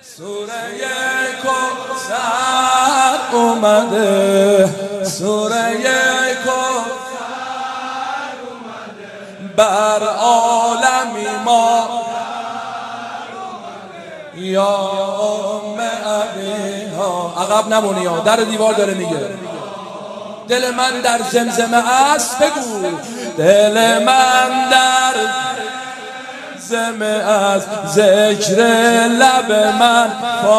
سوره کوثر اومده، سوره کوثر اومده، بر عالمی ما یا ام ابیها. عقب نمونی ها، در دیوار داره میگه دل من در زمزمه است. بگو دل من در زمزمه است، ذکر لب من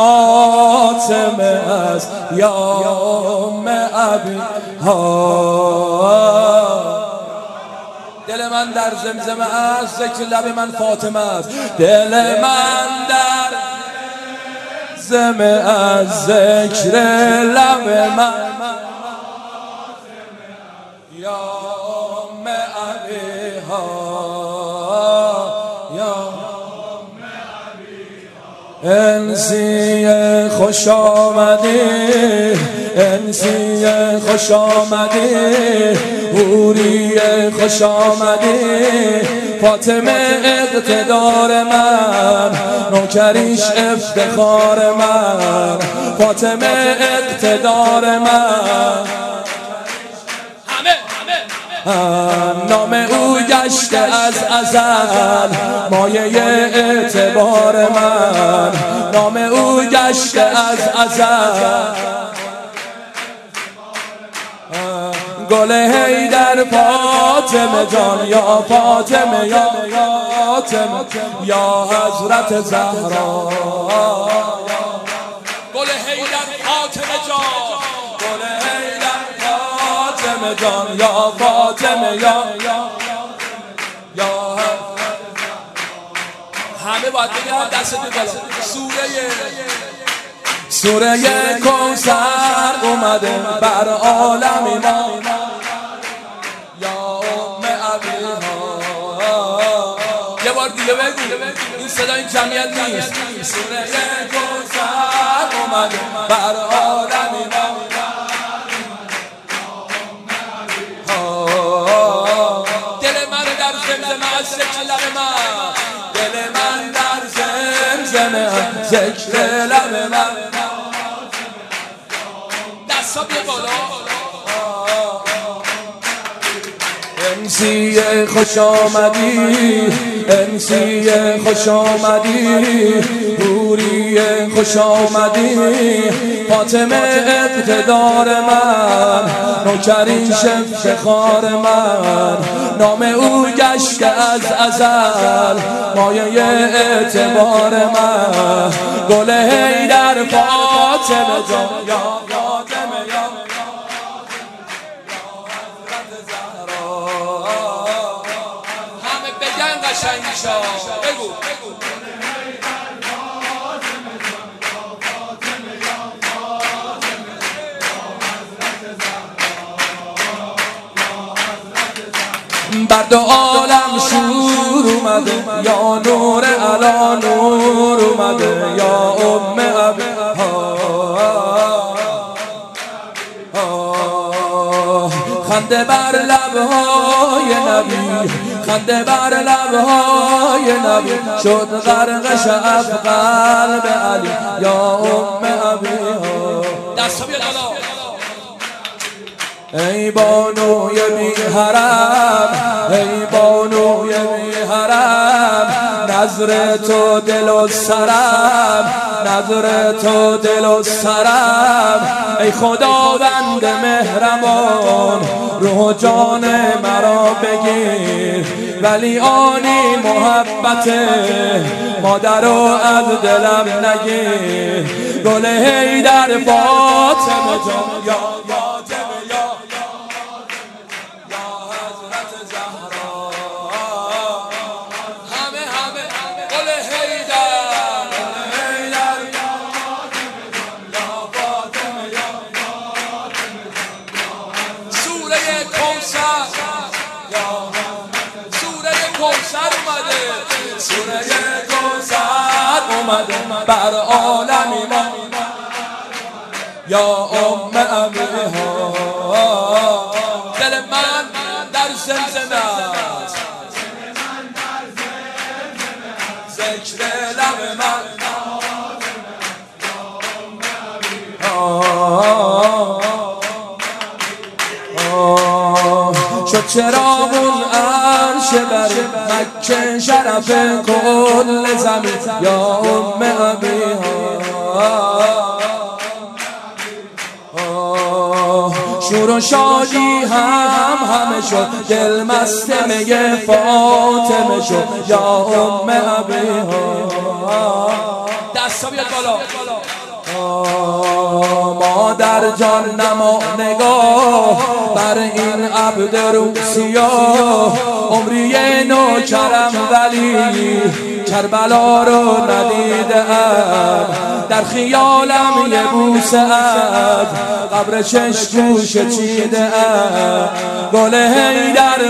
فاطمه است یا ام ابیها. دل من در زمزمه است، ذکر لب من فاطمه است. دل من در زمزمه است، ذکر لب من یا ام ابیها، یا انسی خوش آمدی، انسی خوش آمدی، حوری خوش آمدی، فاطمه اقتدار من، نوکریش افتخار من، فاطمه اقتدار من. نام او گشته از ازل مایه اعتبار من، نام او گشته از ازل. گل حیدر فاطمه جان، یا فاطمه یا فاطمه یا حضرت زهرا. گل حیدر فاطمه جان، گل حیدر فاطمه جان، یا فاطمه یا همه باید بگم دست بالا. سوره کوثر اومده، بر عالمی ما یا ام ابیها. یه بار دیگه بگو، این صدا این جمعیت نیست. سوره کوثر اومده، بر عالمی ما. دل من در زمزمه از ذکر لب من، دل من در زمزمه از ذکر لب من. دستا بیا بالا. انسی خوش آمدی، انسی خوش آمدی، حوری خوش آمدی، فاطمه اقتدار من، نوکریش افتخار من، نام او گشته از ازل مایه اعتبار من. گل حیدر فاطمه جان، یا فاطمه یا همه بگن قشنگیشا. بگو بر دو عالم شور اومده، یا نور علا نور اومده، یا ام ابیها. خنده بر لبهای نبی، خنده بر لبهای نبی، شد غرقش از قلب علی یا ام ابیها. دستا بیاد بالا. ای بانوی بی حرم، ای بانوی بی حرم، نظر تو دل و سرم، نظر تو دل و سرم. ای خداوند مهربان، روح و جان مرا بگیر، ولی آنی محبت مادر رو از دلم نگیر. گل حیدر فاطمه جان، یا فاطمه یا حضرت زهرا. همه گل حیدر، یا فاطمه یا سوره کوثر، سوره کوثر اومده، سوره کوثر اومده، بر عالمی ما یا ام ابیها. دل من در زمزمه است، ذکر لب من چراغون عرش بر مکه شرف کل زمین یا ام ابیها شور و شادی همه شد دل مست میگه فاطمه شد یا ام ابیها دستا بیاد بالا مادر جان نما نگاه بر این عبد روسیا عمری نوکرم ولی کربلا رو ندیدم در خیالم یه بوسه ات قبر چشموش چیده ات گل حیدر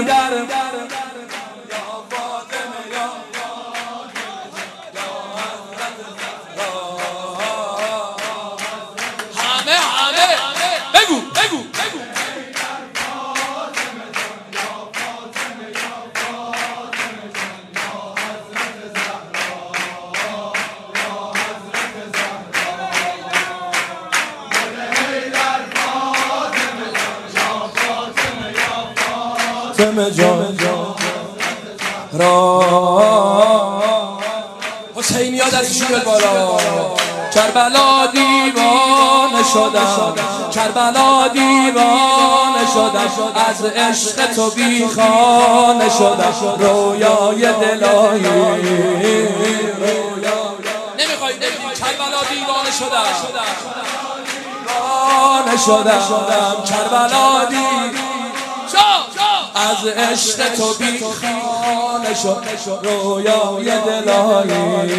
جان را حسین یاد از شیل بالا کربلا دیوانه شدم کربلا دیوانه شدم از عشق تو بیخانه شدم رویای دلایی نمیخوای کربلا دیوانه شدم کربلا دیوانه از عشق تو بیخانه شد رویای دلایی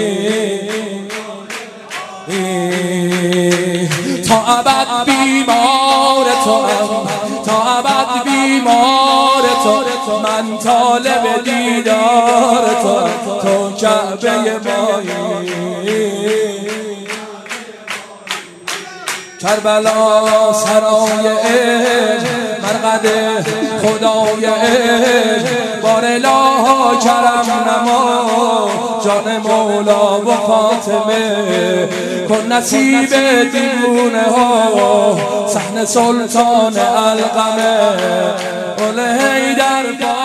تا ابد بیمار تو تا ابد بیمار تو من طالب دیدار تو کعبه مایی کربلا سرای عشق مرقد خدای عشق بار الها کرم نما جان مولا و فاطمه کن نصیب دیوانه ها صحن سلطان القمه گل حیدر